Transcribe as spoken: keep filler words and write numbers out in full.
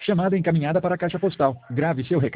Chamada encaminhada para a caixa postal. Grave seu recado.